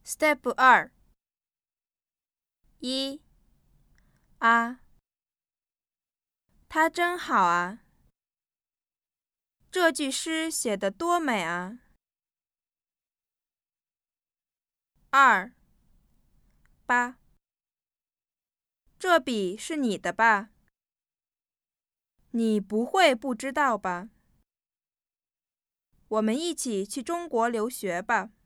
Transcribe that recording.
Step 2。一啊，他真好啊！这句诗写得多美啊！二八，这笔是你的吧？你不会不知道吧？我们一起去中国留学吧。